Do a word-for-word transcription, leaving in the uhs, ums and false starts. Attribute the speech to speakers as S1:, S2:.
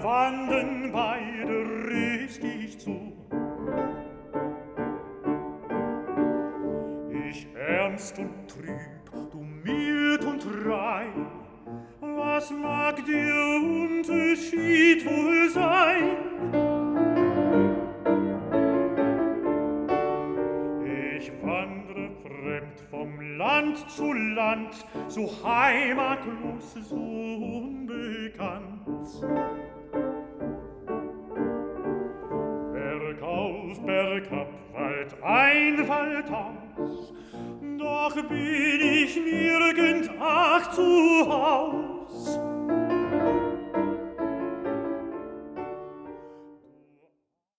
S1: wanden beide richtig zu. Ich ernst und trüb, du mild und rein, was mag der Unterschied wohl sein? Ich wandre fremd vom Land zu Land, so heimatlos, so unbekannt. Bergauf, bergab, Wald ein, Wald aus, doch bin ich nirgend ach zu Haus.